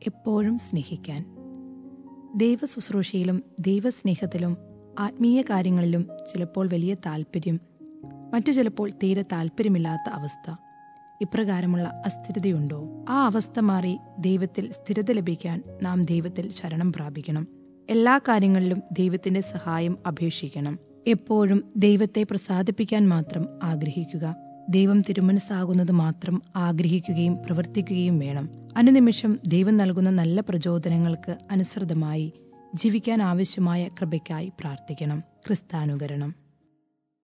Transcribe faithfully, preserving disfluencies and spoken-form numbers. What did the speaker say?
എപ്പോഴും സ്നേഹിക്കാൻ. ദൈവശുശ്രൂഷയിലും ദൈവസ്നേഹത്തിലും ആത്മീയ കാര്യങ്ങളിലും ചിലപ്പോൾ വലിയ താല്പര്യം, മറ്റു ചിലപ്പോൾ തീരെ താല്പര്യമില്ലാത്ത അവസ്ഥ, ഇപ്രകാരമുള്ള അസ്ഥിരതയുണ്ടോ? ആ അവസ്ഥ മാറി ദൈവത്തിൽ സ്ഥിരത ലഭിക്കാൻ നാം ദൈവത്തിൽ ശരണം പ്രാപിക്കണം. എല്ലാ കാര്യങ്ങളിലും ദൈവത്തിന്റെ സഹായം അപേക്ഷിക്കണം. എപ്പോഴും ദൈവത്തെ പ്രസാദിപ്പിക്കാൻ മാത്രം ആഗ്രഹിക്കുക. ദൈവം തിരുമനസ്സാകുന്നത് മാത്രം ആഗ്രഹിക്കുകയും പ്രവർത്തിക്കുകയും വേണം. അനുനിമിഷം ദൈവം നൽകുന്ന നല്ല പ്രചോദനങ്ങൾക്ക് അനുസൃതമായി ജീവിക്കാൻ ആവശ്യമായ കൃപയ്ക്കായി പ്രാർത്ഥിക്കണം. ക്രിസ്താനുകരണം.